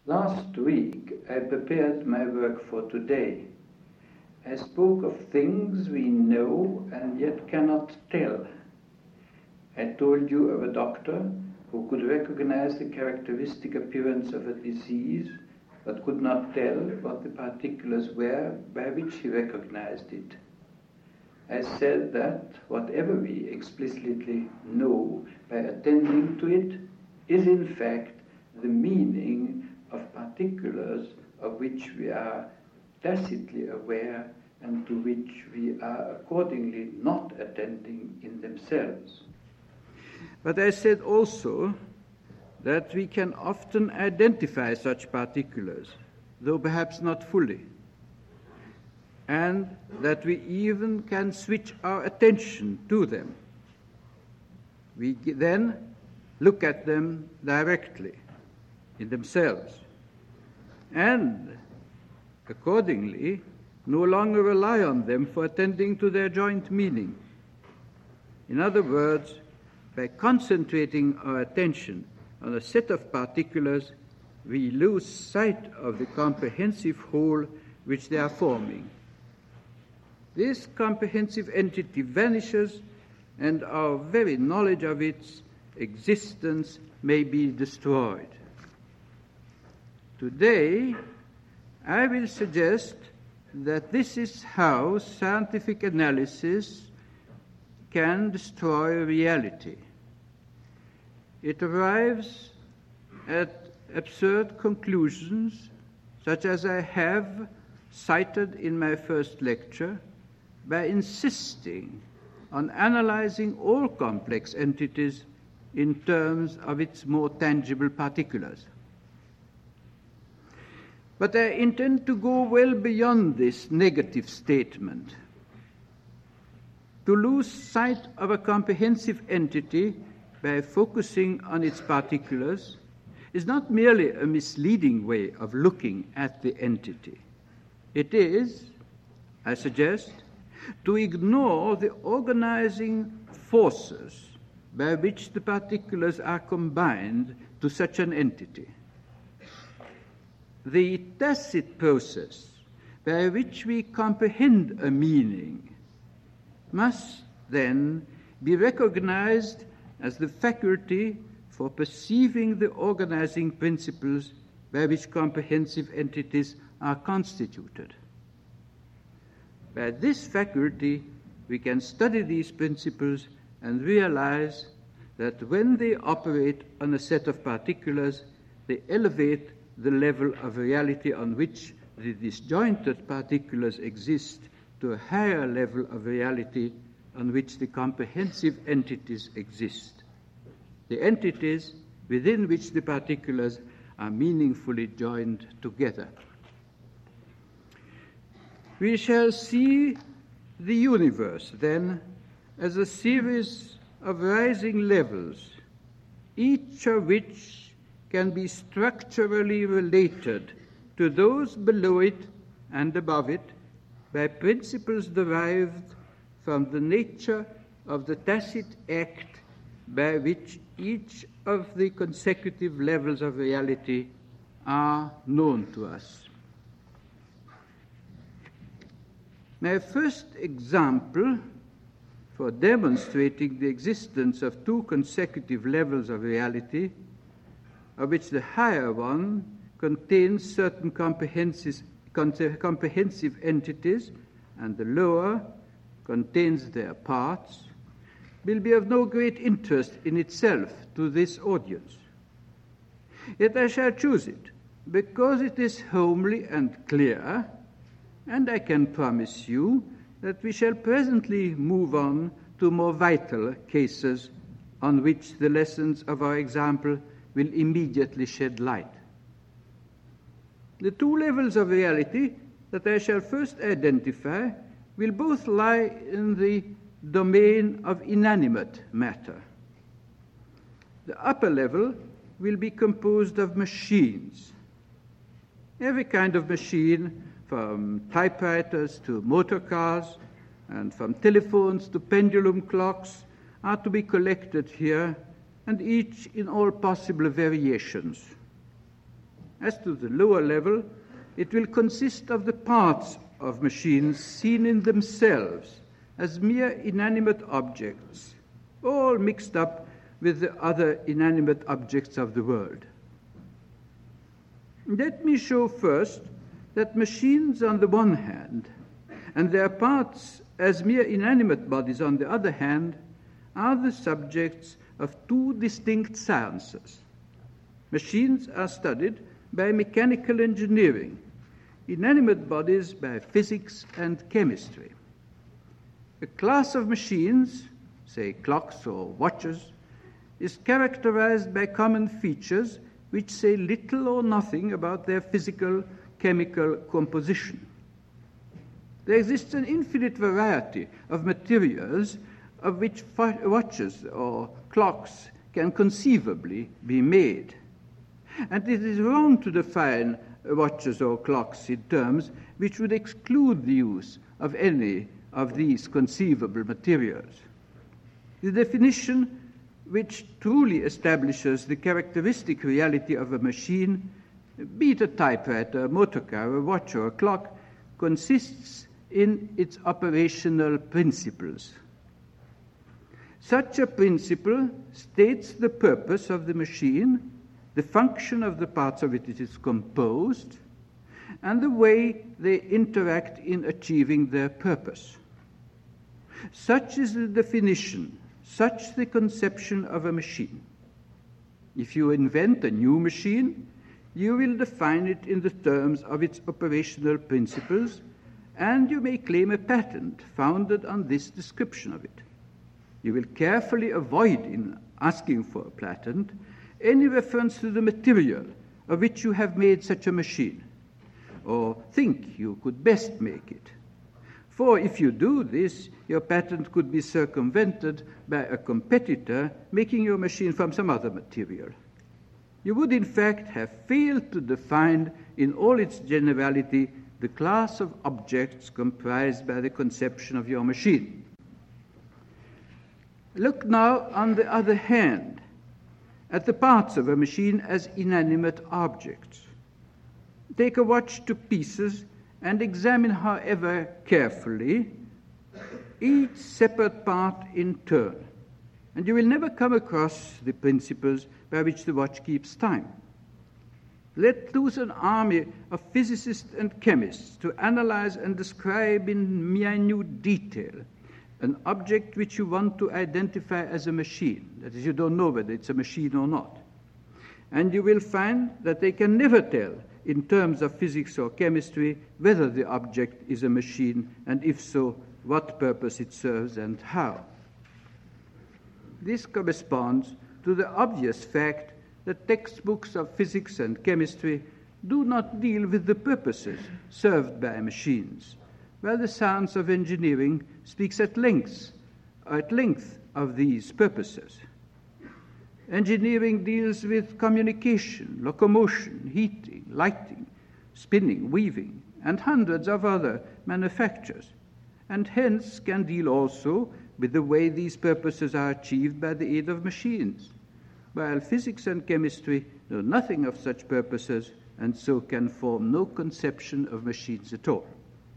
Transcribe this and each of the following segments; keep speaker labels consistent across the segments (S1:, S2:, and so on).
S1: Last week I prepared my work for today. I spoke of things we know and yet cannot tell. I told you of a doctor who could recognize the characteristic appearance of a disease but could not tell what the particulars were by which he recognized it. I said that whatever we explicitly know by attending to it is in fact the meaning of particulars of which we are tacitly aware and to which we are accordingly not attending in themselves. But I said also that we can often identify such particulars, though perhaps not fully, and that we even can switch our attention to them. We then look at them directly in themselves, and accordingly no longer rely on them for attending to their joint meaning. In other words, by concentrating our attention on a set of particulars, we lose sight of the comprehensive whole which they are forming. This comprehensive entity vanishes, and our very knowledge of its existence may be destroyed. Today, I will suggest that this is how scientific analysis can destroy reality. It arrives at absurd conclusions, such as I have cited in my first lecture, by insisting on analyzing all complex entities in terms of its more tangible particulars. But I intend to go well beyond this negative statement. To lose sight of a comprehensive entity by focusing on its particulars is not merely a misleading way of looking at the entity. It is, I suggest, to ignore the organizing forces by which the particulars are combined to such an entity. The tacit process by which we comprehend a meaning must then be recognized as the faculty for perceiving the organizing principles by which comprehensive entities are constituted. By this faculty, we can study these principles and realize that when they operate on a set of particulars, they elevate the level of reality on which the disjointed particulars exist to a higher level of reality on which the comprehensive entities exist, the entities within which the particulars are meaningfully joined together. We shall see the universe, then, as a series of rising levels, each of which can be structurally related to those below it and above it by principles derived from the nature of the tacit act by which each of the consecutive levels of reality are known to us. My first example for demonstrating the existence of two consecutive levels of reality, of which the higher one contains certain comprehensive entities and the lower contains their parts, will be of no great interest in itself to this audience. Yet I shall choose it because it is homely and clear, and I can promise you that we shall presently move on to more vital cases on which the lessons of our example will immediately shed light. The two levels of reality that I shall first identify will both lie in the domain of inanimate matter. The upper level will be composed of machines. Every kind of machine, from typewriters to motor cars, and from telephones to pendulum clocks, are to be collected here, and each in all possible variations. As to the lower level, it will consist of the parts of machines seen in themselves as mere inanimate objects, all mixed up with the other inanimate objects of the world. Let me show first that machines on the one hand, and their parts as mere inanimate bodies on the other hand, are the subjects of two distinct sciences. Machines are studied by mechanical engineering, inanimate bodies by physics and chemistry. A class of machines, say clocks or watches, is characterized by common features which say little or nothing about their physical, chemical composition. There exists an infinite variety of materials of which watches or clocks can conceivably be made. And it is wrong to define watches or clocks in terms which would exclude the use of any of these conceivable materials. The definition which truly establishes the characteristic reality of a machine, be it a typewriter, a motor car, a watch, or a clock, consists in its operational principles. Such a principle states the purpose of the machine, the function of the parts of it is composed, and the way they interact in achieving their purpose. Such is the definition, such the conception of a machine. If you invent a new machine, you will define it in the terms of its operational principles, and you may claim a patent founded on this description of it. You will carefully avoid, in asking for a patent, any reference to the material of which you have made such a machine, or think you could best make it. For if you do this, your patent could be circumvented by a competitor making your machine from some other material. You would in fact have failed to define in all its generality the class of objects comprised by the conception of your machine. Look now, on the other hand, at the parts of a machine as inanimate objects. Take a watch to pieces and examine, however carefully, each separate part in turn, and you will never come across the principles by which the watch keeps time. Let loose an army of physicists and chemists to analyze and describe in minute detail an object which you want to identify as a machine. That is, you don't know whether it's a machine or not. And you will find that they can never tell, in terms of physics or chemistry, whether the object is a machine, and if so, what purpose it serves and how. This corresponds to the obvious fact that textbooks of physics and chemistry do not deal with the purposes served by machines, while the science of engineering speaks at length of these purposes. Engineering deals with communication, locomotion, heating, lighting, spinning, weaving, and hundreds of other manufactures, and hence can deal also with the way these purposes are achieved by the aid of machines, while physics and chemistry know nothing of such purposes and so can form no conception of machines at all.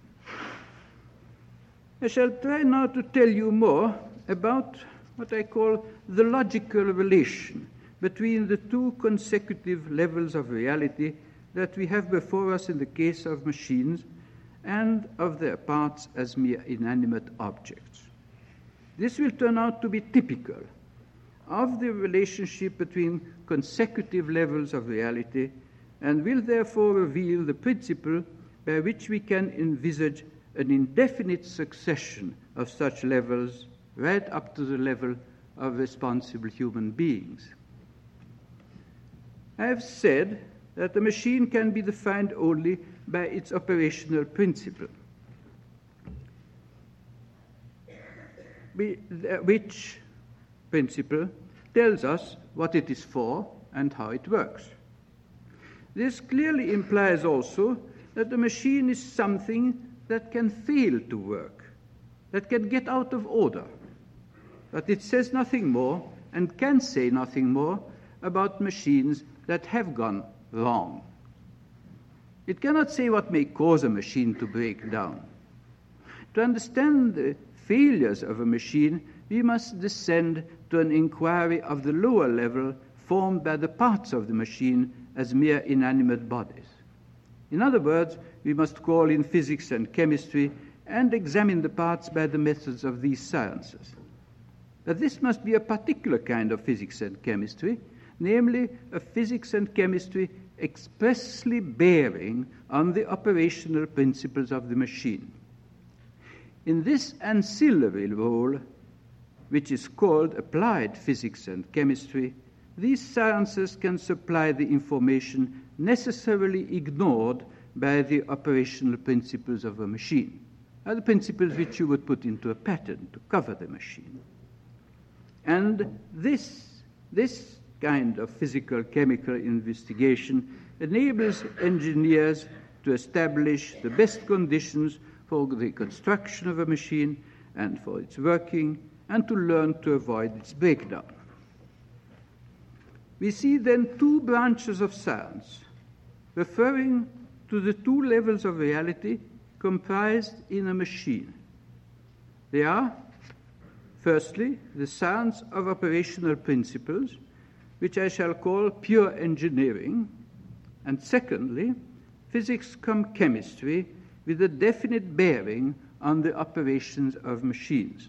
S1: I shall try now to tell you more about what I call the logical relation between the two consecutive levels of reality that we have before us in the case of machines and of their parts as mere inanimate objects. This will turn out to be typical of the relationship between consecutive levels of reality and will therefore reveal the principle by which we can envisage an indefinite succession of such levels right up to the level of responsible human beings. I have said that a machine can be defined only by its operational principle, which principle tells us what it is for and how it works. This clearly implies also that the machine is something that can fail to work, that can get out of order. But it says nothing more and can say nothing more about machines that have gone wrong. It cannot say what may cause a machine to break down. To understand the failures of a machine, we must descend to an inquiry of the lower level formed by the parts of the machine as mere inanimate bodies. In other words, we must call in physics and chemistry and examine the parts by the methods of these sciences. But this must be a particular kind of physics and chemistry, namely a physics and chemistry expressly bearing on the operational principles of the machine. In this ancillary role, which is called applied physics and chemistry, these sciences can supply the information necessarily ignored by the operational principles of a machine, are the principles which you would put into a pattern to cover the machine. And this kind of physical-chemical investigation enables engineers to establish the best conditions for the construction of a machine and for its working, and to learn to avoid its breakdown. We see then two branches of science referring to the two levels of reality comprised in a machine. They are, firstly, the science of operational principles, which I shall call pure engineering, and secondly, physics cum chemistry with a definite bearing on the operations of machines.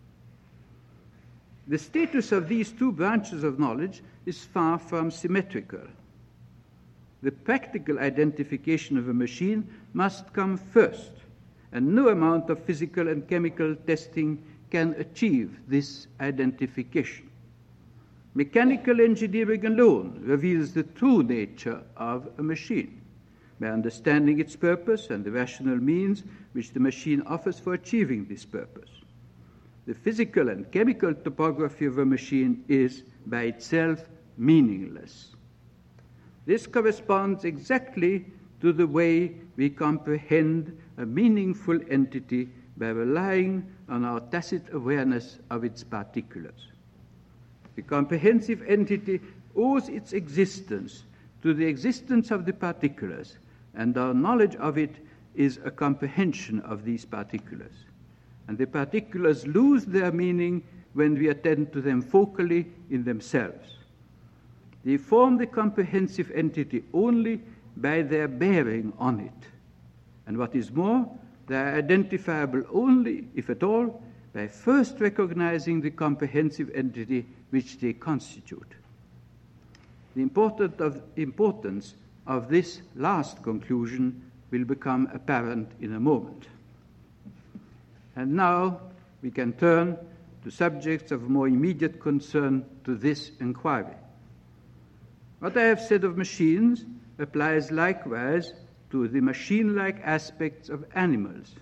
S1: The status of these two branches of knowledge is far from symmetrical. The practical identification of a machine must come first, and no amount of physical and chemical testing can achieve this identification. Mechanical engineering alone reveals the true nature of a machine, by understanding its purpose and the rational means which the machine offers for achieving this purpose. The physical and chemical topography of a machine is, by itself, meaningless. This corresponds exactly to the way we comprehend a meaningful entity by relying on our tacit awareness of its particulars. The comprehensive entity owes its existence to the existence of the particulars, and our knowledge of it is a comprehension of these particulars. And the particulars lose their meaning when we attend to them focally in themselves. They form the comprehensive entity only by their bearing on it. And what is more, they are identifiable only, if at all, by first recognizing the comprehensive entity which they constitute. The importance of this last conclusion will become apparent in a moment. And now we can turn to subjects of more immediate concern to this inquiry. What I have said of machines applies likewise to the machine-like aspects of animals.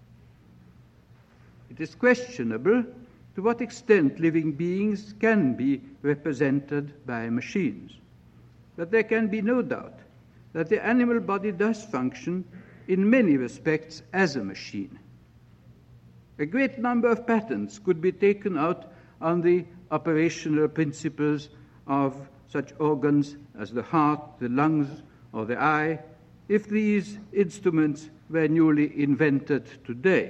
S1: It is questionable to what extent living beings can be represented by machines. But there can be no doubt that the animal body does function in many respects as a machine. A great number of patents could be taken out on the operational principles of such organs as the heart, the lungs, or the eye, if these instruments were newly invented today.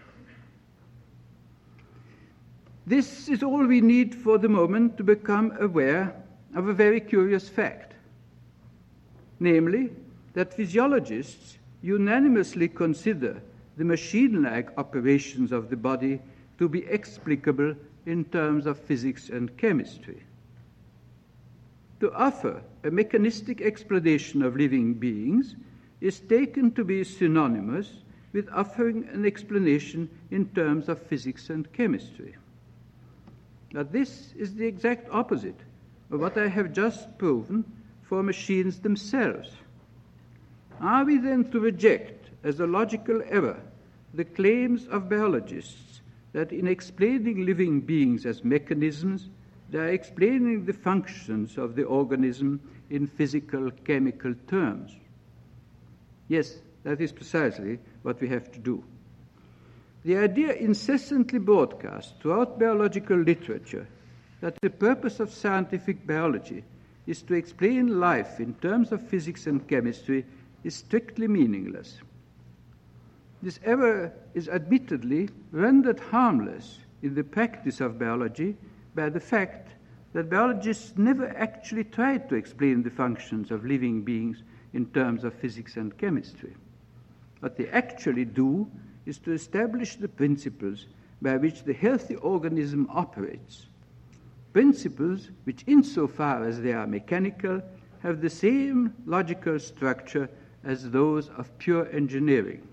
S1: This is all we need for the moment to become aware of a very curious fact, namely that physiologists unanimously consider the machine-like operations of the body to be explicable in terms of physics and chemistry. To offer a mechanistic explanation of living beings is taken to be synonymous with offering an explanation in terms of physics and chemistry. But this is the exact opposite of what I have just proven for machines themselves. Are we then to reject as a logical error the claims of biologists that in explaining living beings as mechanisms, they are explaining the functions of the organism in physical, chemical terms? Yes, that is precisely what we have to do. The idea incessantly broadcast throughout biological literature that the purpose of scientific biology is to explain life in terms of physics and chemistry is strictly meaningless. This error is admittedly rendered harmless in the practice of biology by the fact that biologists never actually tried to explain the functions of living beings in terms of physics and chemistry. What they actually do is to establish the principles by which the healthy organism operates, principles which, insofar as they are mechanical, have the same logical structure as those of pure engineering.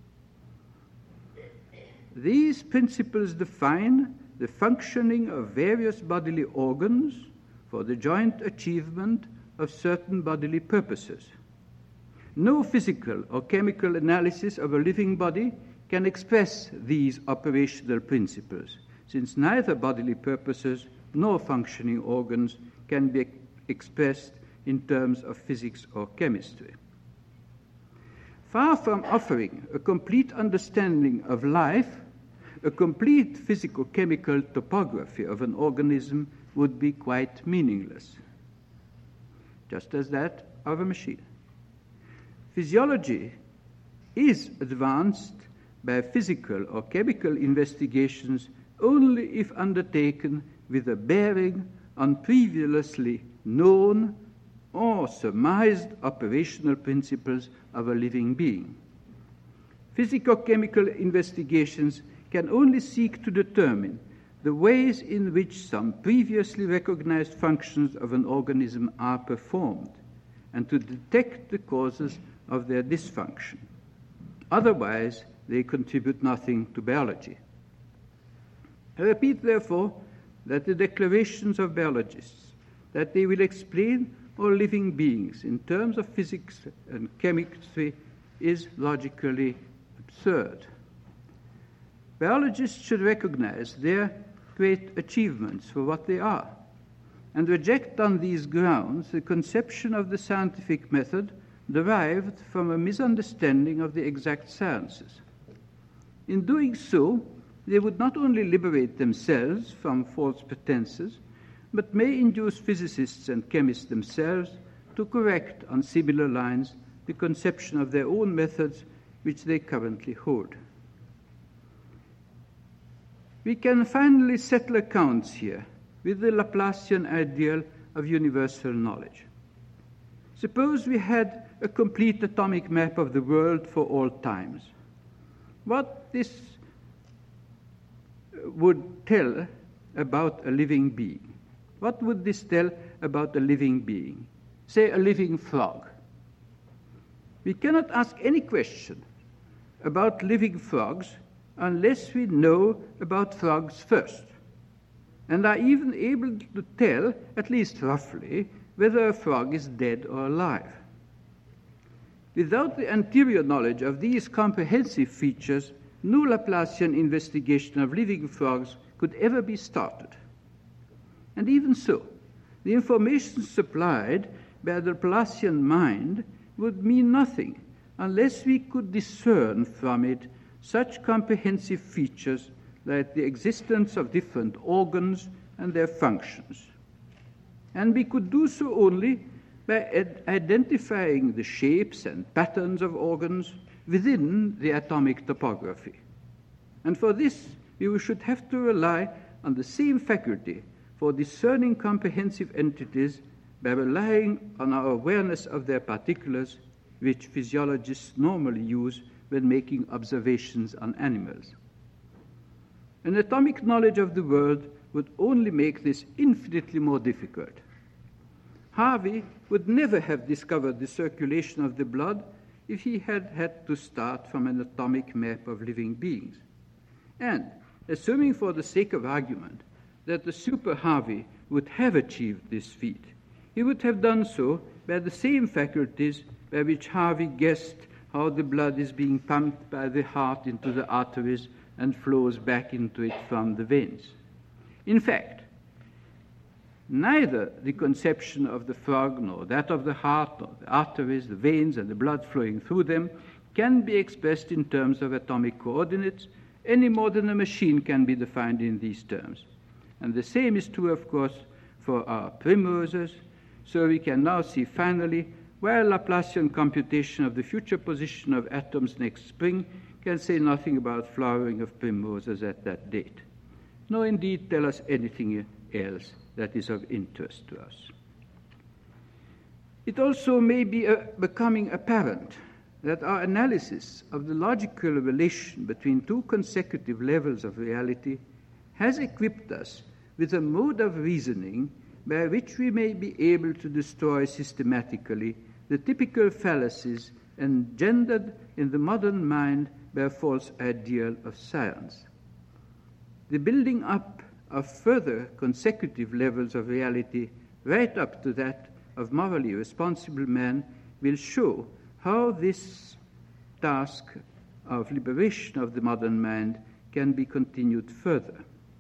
S1: These principles define the functioning of various bodily organs for the joint achievement of certain bodily purposes. No physical or chemical analysis of a living body can express these operational principles, since neither bodily purposes nor functioning organs can be expressed in terms of physics or chemistry. Far from offering a complete understanding of life, a complete physico-chemical topography of an organism would be quite meaningless, just as that of a machine. Physiology is advanced by physical or chemical investigations only if undertaken with a bearing on previously known or surmised operational principles of a living being. Physico-chemical investigations can only seek to determine the ways in which some previously recognized functions of an organism are performed and to detect the causes of their dysfunction. Otherwise, they contribute nothing to biology. I repeat, therefore, that the declarations of biologists that they will explain all living beings in terms of physics and chemistry is logically absurd. Biologists should recognize their great achievements for what they are and reject on these grounds the conception of the scientific method derived from a misunderstanding of the exact sciences. In doing so, they would not only liberate themselves from false pretenses, but may induce physicists and chemists themselves to correct on similar lines the conception of their own methods which they currently hold. We can finally settle accounts here with the Laplacian ideal of universal knowledge. Suppose we had a complete atomic map of the world for all times. What this would tell about a living being? What would this tell about a living being? Say a living frog. We cannot ask any question about living frogs unless we know about frogs first, and are even able to tell, at least roughly, whether a frog is dead or alive. Without the anterior knowledge of these comprehensive features, no Laplacian investigation of living frogs could ever be started. And even so, the information supplied by the Laplacian mind would mean nothing unless we could discern from it such comprehensive features like the existence of different organs and their functions. And we could do so only by identifying the shapes and patterns of organs within the atomic topography. And for this, we should have to rely on the same faculty for discerning comprehensive entities by relying on our awareness of their particulars, which physiologists normally use when making observations on animals. An atomic knowledge of the world would only make this infinitely more difficult. Harvey would never have discovered the circulation of the blood if he had had to start from an atomic map of living beings. And, assuming for the sake of argument that the super Harvey would have achieved this feat, he would have done so by the same faculties by which Harvey guessed how the blood is being pumped by the heart into the arteries and flows back into it from the veins. In fact, neither the conception of the frog nor that of the heart or the arteries, the veins, and the blood flowing through them can be expressed in terms of atomic coordinates any more than a machine can be defined in these terms. And the same is true, of course, for our primroses, so we can now see finally while Laplacian computation of the future position of atoms next spring can say nothing about flowering of primroses at that date, nor indeed tell us anything else that is of interest to us. It also may be becoming apparent that our analysis of the logical relation between two consecutive levels of reality has equipped us with a mode of reasoning by which we may be able to destroy systematically the typical fallacies engendered in the modern mind by a false ideal of science. The building up of further consecutive levels of reality right up to that of morally responsible man will show how this task of liberation of the modern mind can be continued further.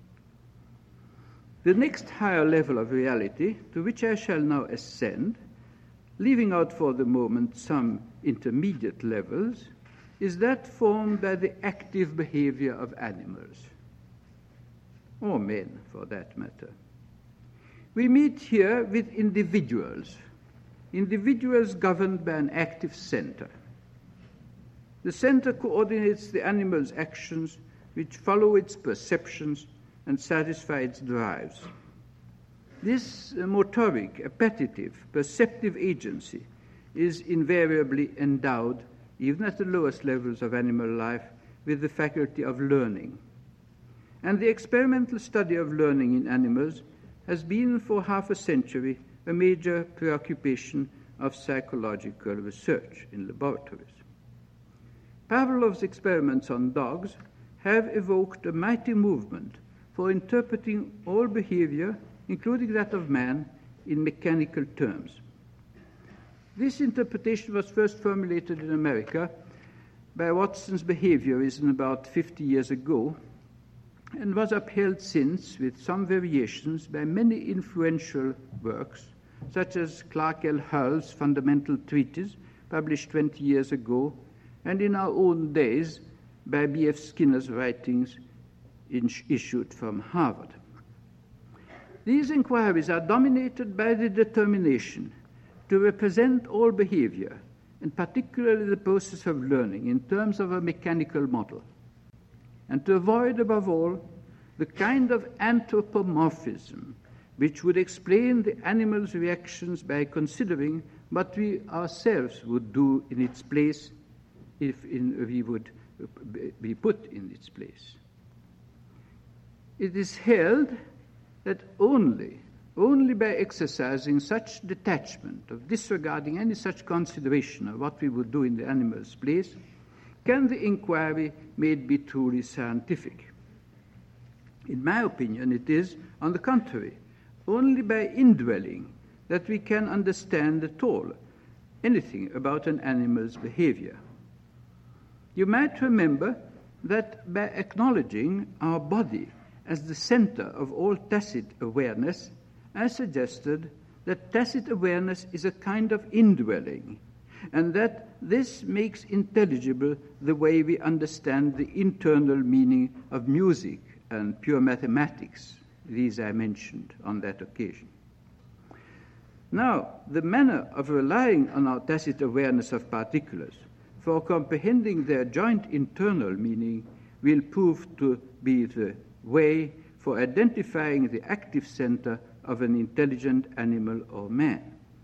S1: The next higher level of reality, to which I shall now ascend, leaving out for the moment some intermediate levels, is that formed by the active behavior of animals, or men for that matter. We meet here with individuals governed by an active center. The center coordinates the animal's actions, which follow its perceptions and satisfy its drives. This motoric, appetitive, perceptive agency is invariably endowed, even at the lowest levels of animal life, with the faculty of learning. And the experimental study of learning in animals has been for half a century a major preoccupation of psychological research in laboratories. Pavlov's experiments on dogs have evoked a mighty movement for interpreting all behavior, including that of man, in mechanical terms. This interpretation was first formulated in America by Watson's behaviorism about 50 years ago, and was upheld since, with some variations, by many influential works, such as Clark L. Hull's Fundamental Treatise, published 20 years ago, and in our own days by B.F. Skinner's writings issued from Harvard. These inquiries are dominated by the determination to represent all behavior, and particularly the process of learning, in terms of a mechanical model, and to avoid, above all, the kind of anthropomorphism which would explain the animal's reactions by considering what we ourselves would do in its place if we would be put in its place. It is held that only by exercising such detachment, of disregarding any such consideration of what we would do in the animal's place, can the inquiry made be truly scientific. In my opinion, it is, on the contrary, only by indwelling that we can understand at all anything about an animal's behavior. You might remember that by acknowledging our body as the center of all tacit awareness, I suggested that tacit awareness is a kind of indwelling, and that this makes intelligible the way we understand the internal meaning of music and pure mathematics. These I mentioned on that occasion. Now, the manner of relying on our tacit awareness of particulars for comprehending their joint internal meaning will prove to be the way for identifying the active center of an intelligent animal or man.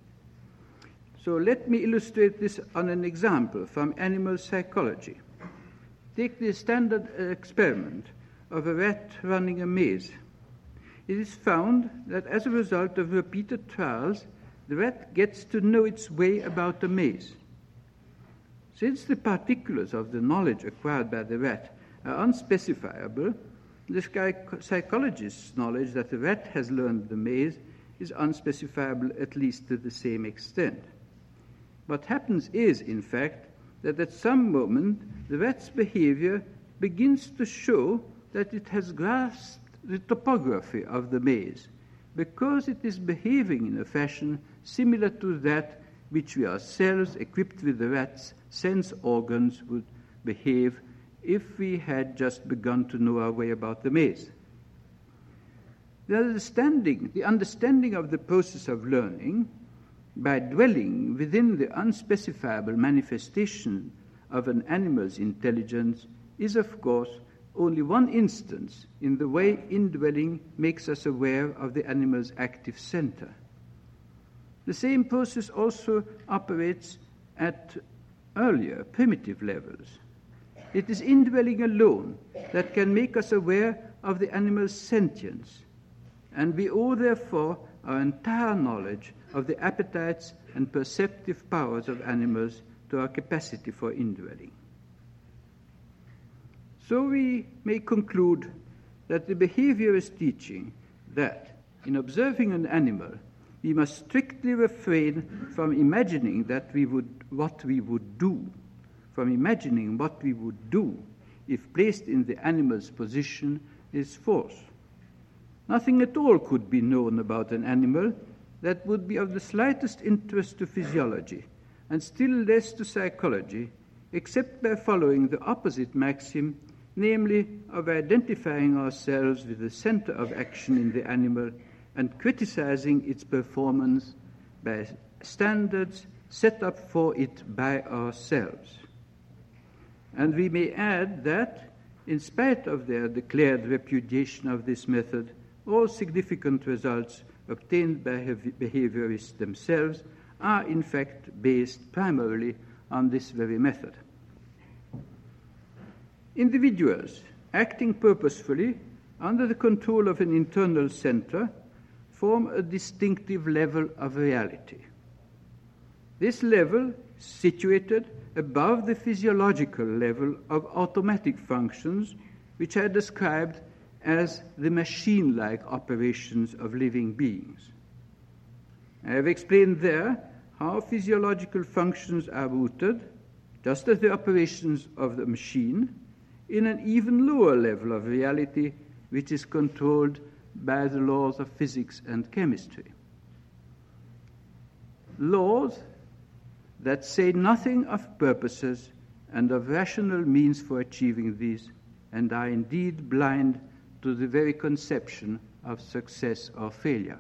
S1: So let me illustrate this on an example from animal psychology. Take the standard experiment of a rat running a maze. It is found that as a result of repeated trials, the rat gets to know its way about a maze. Since the particulars of the knowledge acquired by the rat are unspecifiable, the psychologist's knowledge that the rat has learned the maze is unspecifiable, at least to the same extent. What happens is, in fact, that at some moment the rat's behavior begins to show that it has grasped the topography of the maze, because it is behaving in a fashion similar to that which we ourselves, equipped with the rat's sense organs, would behave if we had just begun to know our way about the maze. The understanding of the process of learning by dwelling within the unspecifiable manifestation of an animal's intelligence is, of course, only one instance in the way indwelling makes us aware of the animal's active center. The same process also operates at earlier, primitive levels. It is indwelling alone that can make us aware of the animal's sentience, and we owe, therefore, our entire knowledge of the appetites and perceptive powers of animals to our capacity for indwelling. So we may conclude that the behaviorist teaching that, in observing an animal, we must strictly refrain from imagining what we would do if placed in the animal's position is false. Nothing at all could be known about an animal that would be of the slightest interest to physiology, and still less to psychology, except by following the opposite maxim, namely of identifying ourselves with the center of action in the animal and criticizing its performance by standards set up for it by ourselves. And we may add that, in spite of their declared repudiation of this method, all significant results obtained by behaviorists themselves are in fact based primarily on this very method. Individuals acting purposefully under the control of an internal center form a distinctive level of reality. This level, situated above the physiological level of automatic functions, which I described as the machine-like operations of living beings. I have explained there how physiological functions are rooted, just as the operations of the machine, in an even lower level of reality, which is controlled by the laws of physics and chemistry. Laws that say nothing of purposes and of rational means for achieving these, and are indeed blind to the very conception of success or failure.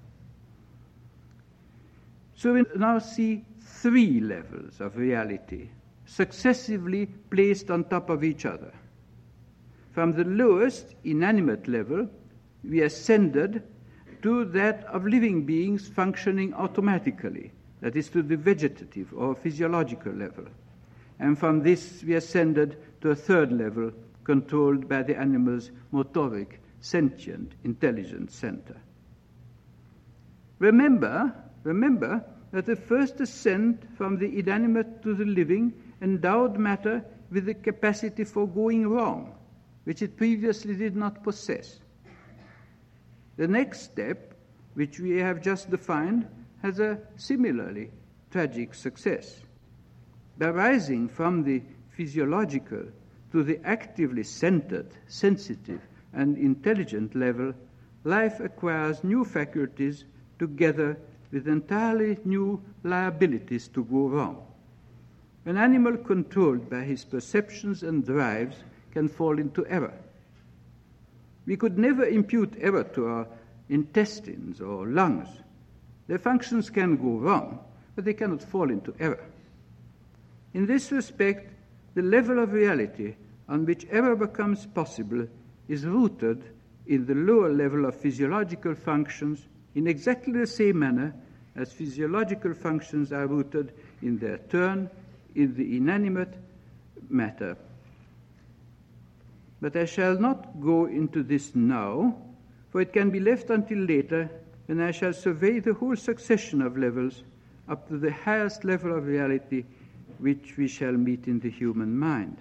S1: So we now see three levels of reality, successively placed on top of each other. From the lowest inanimate level, we ascended to that of living beings functioning automatically, that is, to the vegetative or physiological level. And from this, we ascended to a third level, controlled by the animal's motoric, sentient, intelligent center. Remember that the first ascent from the inanimate to the living endowed matter with the capacity for going wrong, which it previously did not possess. The next step, which we have just defined, has a similarly tragic success. By rising from the physiological to the actively centered, sensitive, and intelligent level, life acquires new faculties together with entirely new liabilities to go wrong. An animal controlled by his perceptions and drives can fall into error. We could never impute error to our intestines or lungs. Their functions can go wrong, but they cannot fall into error. In this respect, the level of reality on which error becomes possible is rooted in the lower level of physiological functions in exactly the same manner as physiological functions are rooted in their turn in the inanimate matter. But I shall not go into this now, for it can be left until later, when I shall survey the whole succession of levels up to the highest level of reality which we shall meet in the human mind.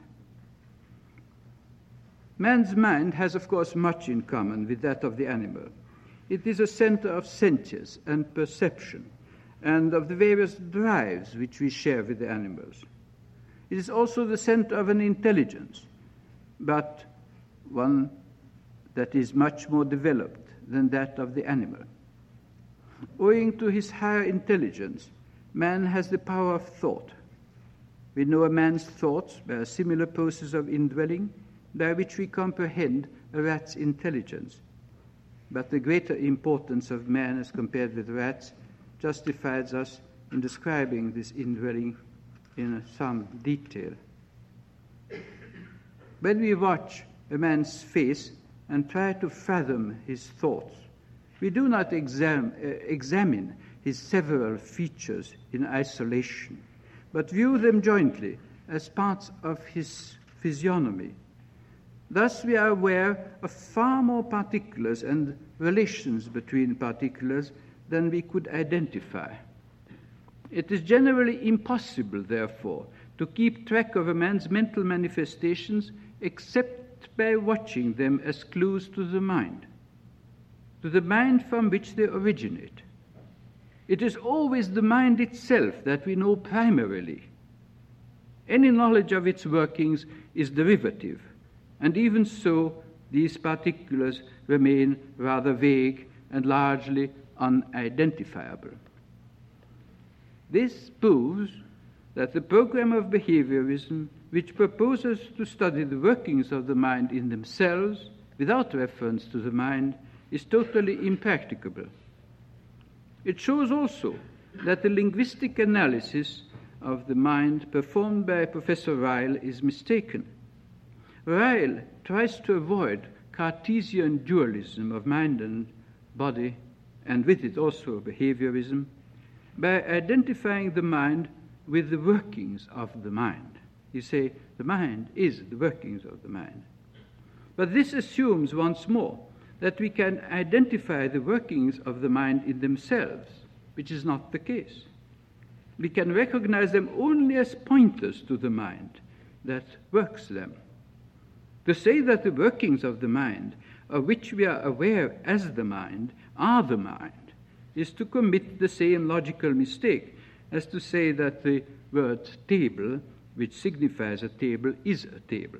S1: Man's mind has, of course, much in common with that of the animal. It is a center of sentience and perception, and of the various drives which we share with the animals. It is also the center of an intelligence, but one that is much more developed than that of the animal. Owing to his higher intelligence, man has the power of thought. We know a man's thoughts by a similar process of indwelling, by which we comprehend a rat's intelligence. But the greater importance of man as compared with rats justifies us in describing this indwelling in some detail. When we watch a man's face and try to fathom his thoughts, we do not examine his several features in isolation, but view them jointly as parts of his physiognomy. Thus we are aware of far more particulars and relations between particulars than we could identify. It is generally impossible, therefore, to keep track of a man's mental manifestations except by watching them as clues to the mind from which they originate. It is always the mind itself that we know primarily. Any knowledge of its workings is derivative, and even so, these particulars remain rather vague and largely unidentifiable. This proves that the program of behaviorism, which proposes to study the workings of the mind in themselves without reference to the mind, is totally impracticable. It shows also that the linguistic analysis of the mind performed by Professor Ryle is mistaken. Ryle tries to avoid Cartesian dualism of mind and body, and with it also behaviorism, by identifying the mind with the workings of the mind. You say the mind is the workings of the mind. But this assumes once more that we can identify the workings of the mind in themselves, which is not the case. We can recognize them only as pointers to the mind that works them. To say that the workings of the mind, of which we are aware as the mind, are the mind, is to commit the same logical mistake as to say that the word table, which signifies a table, is a table.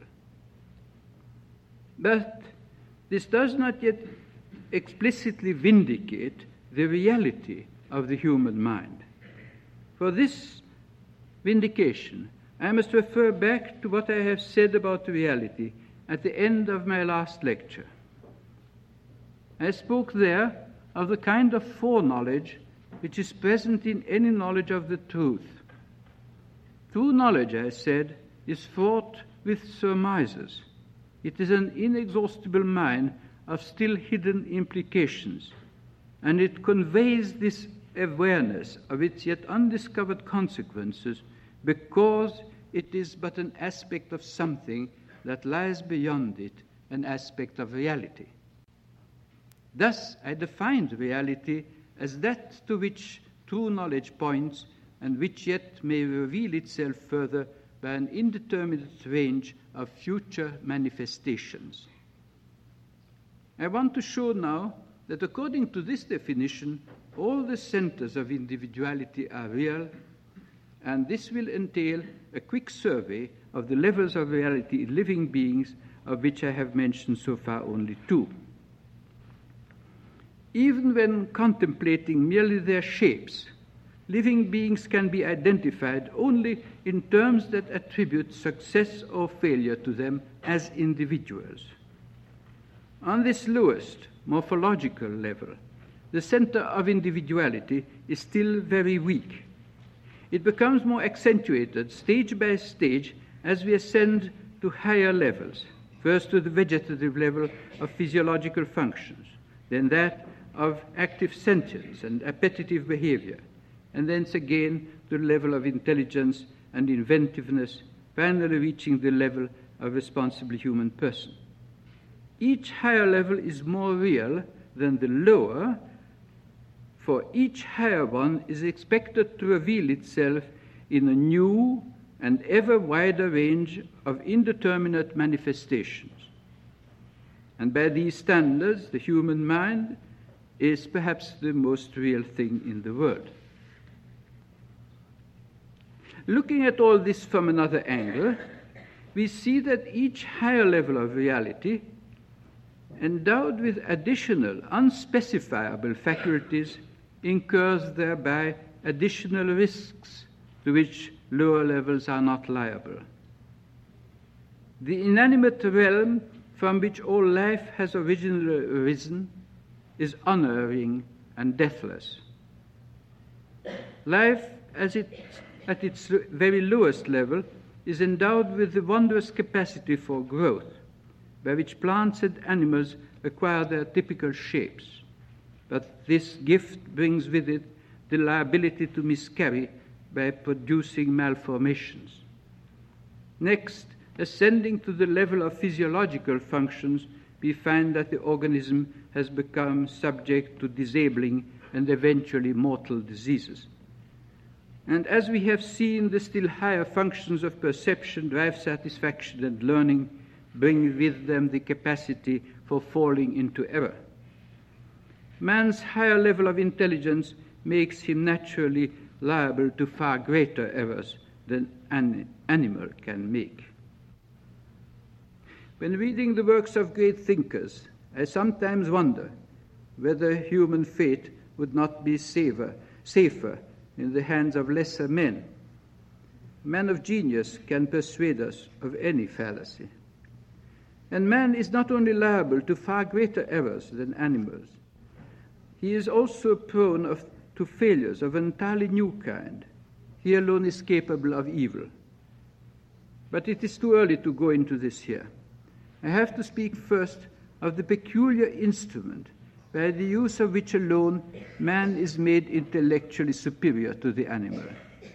S1: But this does not yet explicitly vindicate the reality of the human mind. For this vindication, I must refer back to what I have said about reality at the end of my last lecture. I spoke there of the kind of foreknowledge which is present in any knowledge of the truth. True knowledge, I said, is fraught with surmises. It is an inexhaustible mine of still hidden implications, and it conveys this awareness of its yet undiscovered consequences because it is but an aspect of something that lies beyond it, an aspect of reality. Thus, I defined reality as that to which true knowledge points and which yet may reveal itself further by an indeterminate range of future manifestations. I want to show now that according to this definition, all the centers of individuality are real, and this will entail a quick survey of the levels of reality in living beings, of which I have mentioned so far only two. Even when contemplating merely their shapes, living beings can be identified only in terms that attribute success or failure to them as individuals. On this lowest morphological level, the center of individuality is still very weak. It becomes more accentuated stage by stage as we ascend to higher levels, first to the vegetative level of physiological functions, then that of active sentience and appetitive behavior, and thence again to the level of intelligence and inventiveness, finally reaching the level of responsible human person. Each higher level is more real than the lower, for each higher one is expected to reveal itself in a new and ever wider range of indeterminate manifestations. And by these standards, the human mind is perhaps the most real thing in the world. Looking at all this from another angle, we see that each higher level of reality, endowed with additional unspecifiable faculties, incurs thereby additional risks to which lower levels are not liable. The inanimate realm from which all life has originally arisen is unerring and deathless. Life, at its very lowest level, is endowed with the wondrous capacity for growth, by which plants and animals acquire their typical shapes. But this gift brings with it the liability to miscarry by producing malformations. Next, ascending to the level of physiological functions, we find that the organism has become subject to disabling and eventually mortal diseases. And as we have seen, the still higher functions of perception, drive, satisfaction, and learning bring with them the capacity for falling into error. Man's higher level of intelligence makes him naturally liable to far greater errors than an animal can make. When reading the works of great thinkers, I sometimes wonder whether human fate would not be safer in the hands of lesser men. Men of genius can persuade us of any fallacy. And man is not only liable to far greater errors than animals, he is also prone to failures of an entirely new kind. He alone is capable of evil. But it is too early to go into this here. I have to speak first of the peculiar instrument by the use of which alone man is made intellectually superior to the animal.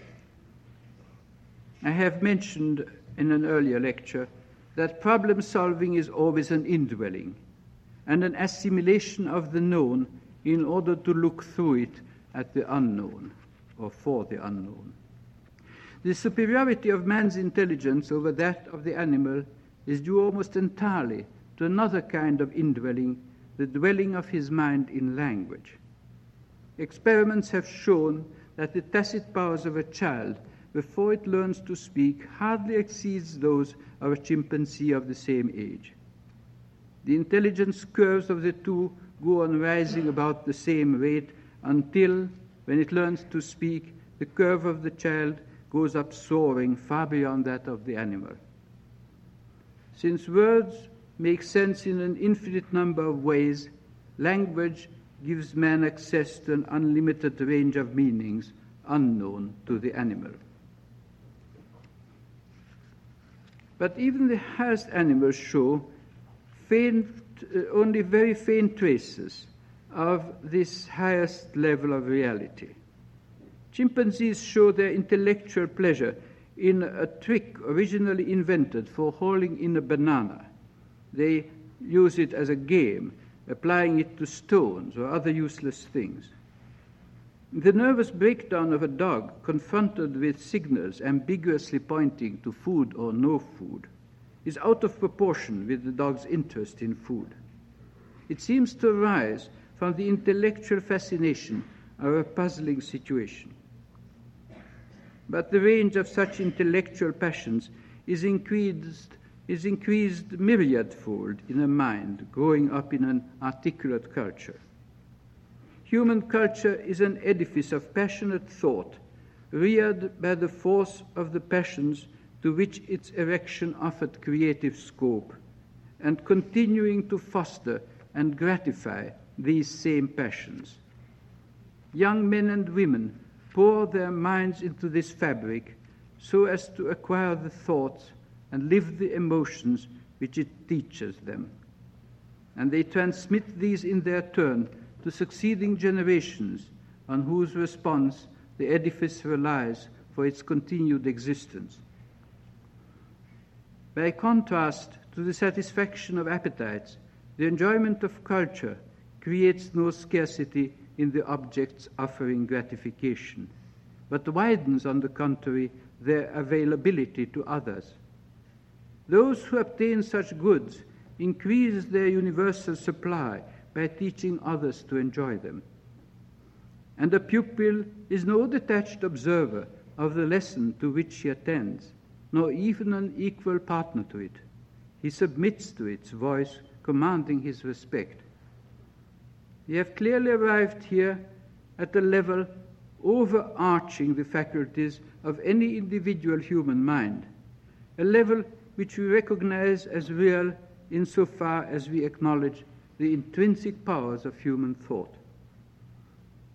S1: I have mentioned in an earlier lecture that problem solving is always an indwelling and an assimilation of the known in order to look through it at the unknown or for the unknown. The superiority of man's intelligence over that of the animal is due almost entirely to another kind of indwelling, the dwelling of his mind in language. Experiments have shown that the tacit powers of a child before it learns to speak hardly exceeds those of a chimpanzee of the same age. The intelligence curves of the two go on rising about the same rate until, when it learns to speak, the curve of the child goes up soaring far beyond that of the animal. Since words make sense in an infinite number of ways, language gives man access to an unlimited range of meanings unknown to the animal. But even the highest animals show only very faint traces of this highest level of reality. Chimpanzees show their intellectual pleasure in a trick originally invented for hauling in a banana. They use it as a game, applying it to stones or other useless things. The nervous breakdown of a dog confronted with signals ambiguously pointing to food or no food is out of proportion with the dog's interest in food. It seems to arise from the intellectual fascination of a puzzling situation. But the range of such intellectual passions is increased myriadfold in a mind growing up in an articulate culture. Human culture is an edifice of passionate thought, reared by the force of the passions to which its erection offered creative scope, and continuing to foster and gratify these same passions. Young men and women pour their minds into this fabric so as to acquire the thoughts and live the emotions which it teaches them. And they transmit these in their turn to succeeding generations on whose response the edifice relies for its continued existence. By contrast to the satisfaction of appetites, the enjoyment of culture creates no scarcity in the objects offering gratification, but widens, on the contrary, their availability to others. Those who obtain such goods increase their universal supply by teaching others to enjoy them. And a pupil is no detached observer of the lesson to which he attends, nor even an equal partner to it. He submits to its voice, commanding his respect. We have clearly arrived here at a level overarching the faculties of any individual human mind, a level which we recognize as real insofar as we acknowledge the intrinsic powers of human thought.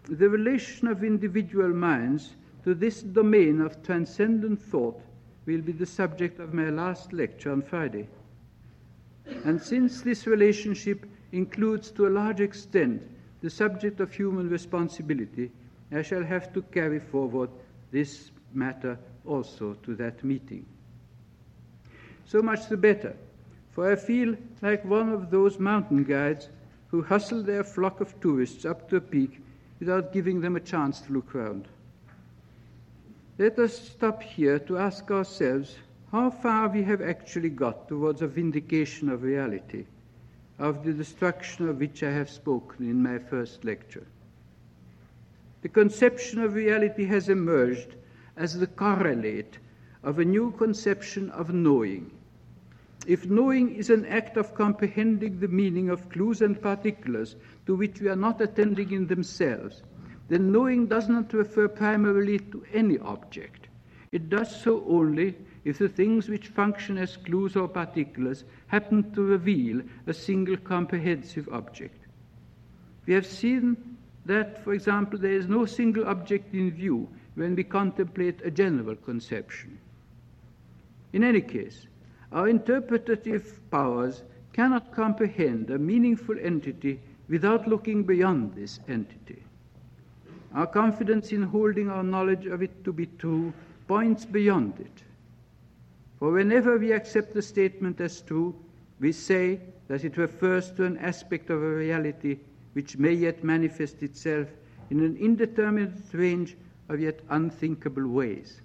S1: the relation of individual minds to this domain of transcendent thought will be the subject of my last lecture on Friday. And since this relationship includes to a large extent the subject of human responsibility, I shall have to carry forward this matter also to that meeting. So much the better, for I feel like one of those mountain guides who hustle their flock of tourists up to a peak without giving them a chance to look round. Let us stop here to ask ourselves how far we have actually got towards a vindication of reality, of the destruction of which I have spoken in my first lecture. The conception of reality has emerged as the correlate of a new conception of knowing. If knowing is an act of comprehending the meaning of clues and particulars to which we are not attending in themselves, then knowing does not refer primarily to any object. It does so only if the things which function as clues or particulars happen to reveal a single comprehensive object. We have seen that, for example, there is no single object in view when we contemplate a general conception. In any case, our interpretative powers cannot comprehend a meaningful entity without looking beyond this entity. Our confidence in holding our knowledge of it to be true points beyond it. For whenever we accept a statement as true, we say that it refers to an aspect of a reality which may yet manifest itself in an indeterminate range of yet unthinkable ways.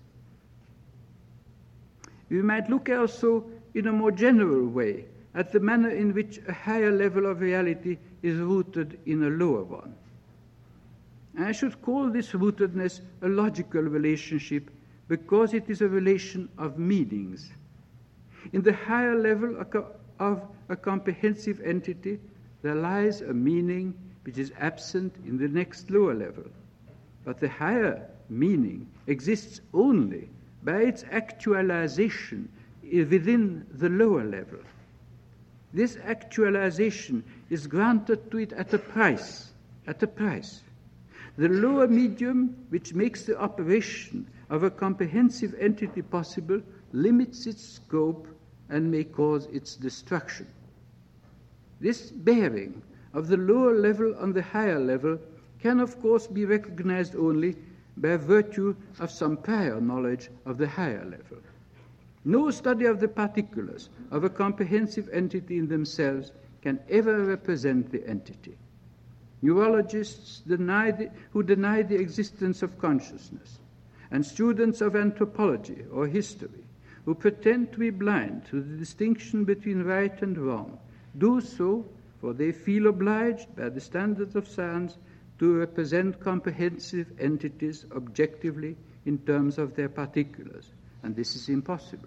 S1: We might look also in a more general way at the manner in which a higher level of reality is rooted in a lower one. I should call this rootedness a logical relationship because it is a relation of meanings. In the higher level of a comprehensive entity, there lies a meaning which is absent in the next lower level. But the higher meaning exists only by its actualization within the lower level. This actualization is granted to it at a price. The lower medium, which makes the operation of a comprehensive entity possible, limits its scope and may cause its destruction. This bearing of the lower level on the higher level can, of course, be recognized only by virtue of some prior knowledge of the higher level. No study of the particulars of a comprehensive entity in themselves can ever represent the entity. Neurologists who deny the existence of consciousness, and students of anthropology or history who pretend to be blind to the distinction between right and wrong, do so for they feel obliged by the standards of science to represent comprehensive entities objectively in terms of their particulars, and this is impossible.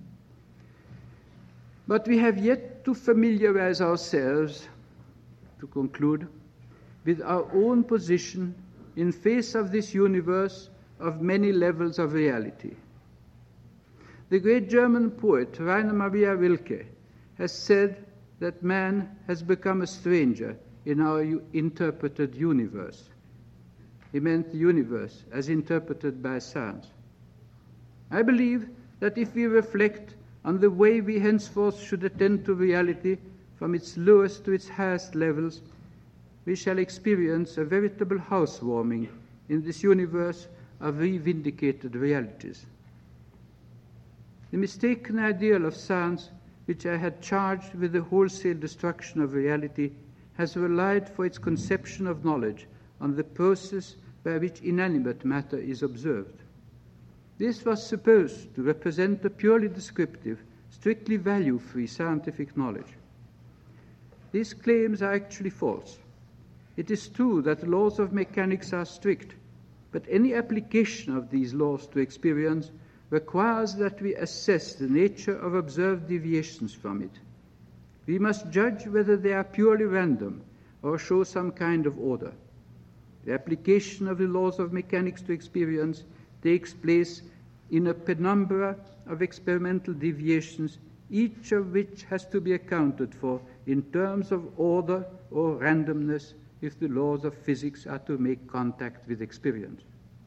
S1: But we have yet to familiarize ourselves, to conclude, with our own position in face of this universe of many levels of reality. The great German poet Rainer Maria Rilke has said that man has become a stranger in our interpreted universe. He meant the universe as interpreted by science. I believe that if we reflect on the way we henceforth should attend to reality from its lowest to its highest levels, we shall experience a veritable housewarming in this universe of revindicated realities. The mistaken ideal of science, which I had charged with the wholesale destruction of reality, has relied for its conception of knowledge on the process by which inanimate matter is observed. This was supposed to represent a purely descriptive, strictly value-free scientific knowledge. These claims are actually false. It is true that the laws of mechanics are strict, but any application of these laws to experience requires that we assess the nature of observed deviations from it. We must judge whether they are purely random or show some kind of order. The application of the laws of mechanics to experience takes place in a penumbra of experimental deviations, each of which has to be accounted for in terms of order or randomness if the laws of physics are to make contact with experience.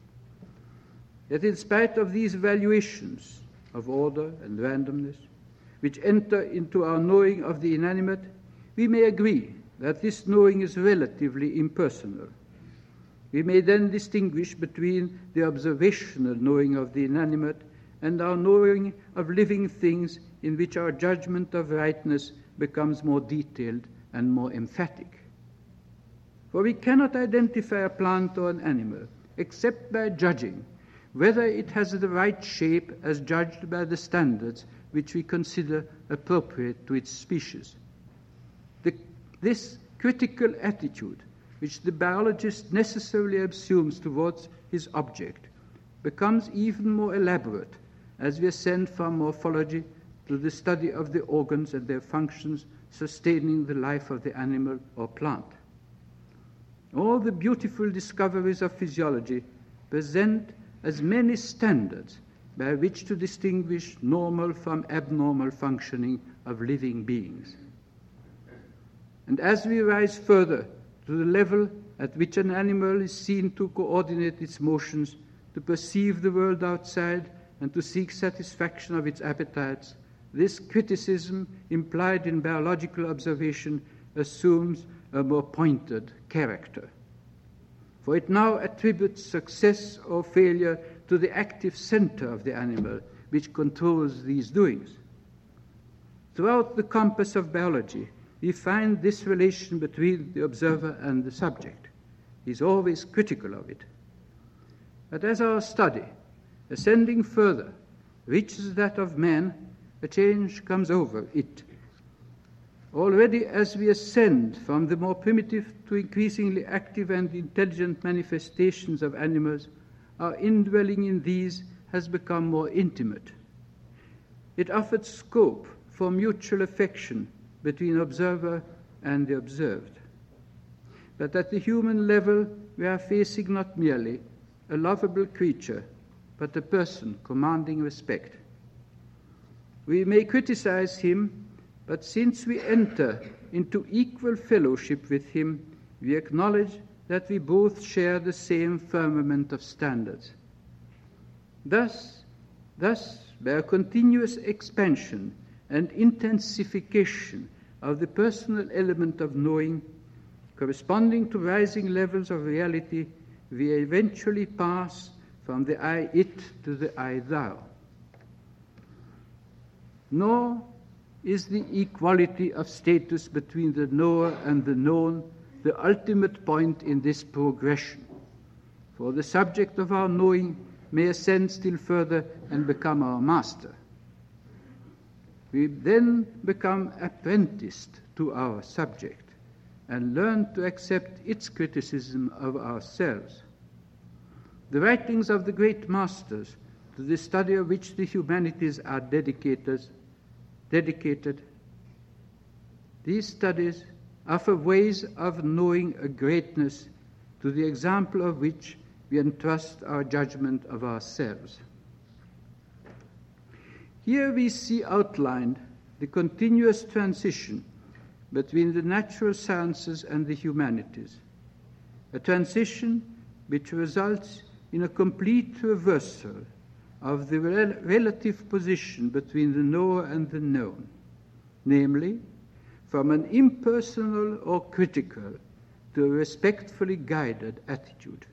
S1: Yet in spite of these valuations of order and randomness, which enter into our knowing of the inanimate, we may agree that this knowing is relatively impersonal. We may then distinguish between the observational knowing of the inanimate and our knowing of living things, in which our judgment of rightness becomes more detailed and more emphatic. For we cannot identify a plant or an animal except by judging whether it has the right shape as judged by the standards which we consider appropriate to its species. This critical attitude, which the biologist necessarily assumes towards his object, becomes even more elaborate as we ascend from morphology to the study of the organs and their functions sustaining the life of the animal or plant. All the beautiful discoveries of physiology present as many standards by which to distinguish normal from abnormal functioning of living beings. And as we rise further to the level at which an animal is seen to coordinate its motions, to perceive the world outside, and to seek satisfaction of its appetites, this criticism implied in biological observation assumes a more pointed character. For it now attributes success or failure to the active center of the animal, which controls these doings. Throughout the compass of biology, we find this relation between the observer and the subject. He is always critical of it. But as our study, ascending further, reaches that of man, a change comes over it. Already as we ascend from the more primitive to increasingly active and intelligent manifestations of animals, our indwelling in these has become more intimate. It offered scope for mutual affection between observer and the observed. But at the human level, we are facing not merely a lovable creature, but a person commanding respect. We may criticize him, but since we enter into equal fellowship with him, we acknowledge that we both share the same firmament of standards. Thus, by a continuous expansion and intensification of the personal element of knowing, corresponding to rising levels of reality, we eventually pass from the I-it to the I-thou. Nor is the equality of status between the knower and the known the ultimate point in this progression, for the subject of our knowing may ascend still further and become our master. We then become apprenticed to our subject and learn to accept its criticism of ourselves. The writings of the great masters, to the study of which the humanities are dedicated, these studies offer ways of knowing a greatness to the example of which we entrust our judgment of ourselves. Here we see outlined the continuous transition between the natural sciences and the humanities, a transition which results in a complete reversal of the relative position between the knower and the known, namely, from an impersonal or critical to a respectfully guided attitude.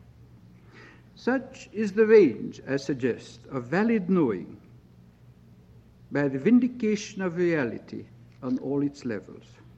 S1: Such is the range, I suggest, of valid knowing by the vindication of reality on all its levels.